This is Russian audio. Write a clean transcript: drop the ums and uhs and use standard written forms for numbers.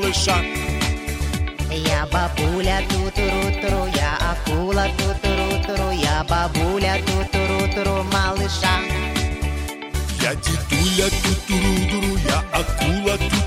малыша. Я бабуля ту-туру-туру, я акула ту-туру-туру, я бабуля ту-туру-туру, малыша. Я дедуля ту-туру-туру, я акула ту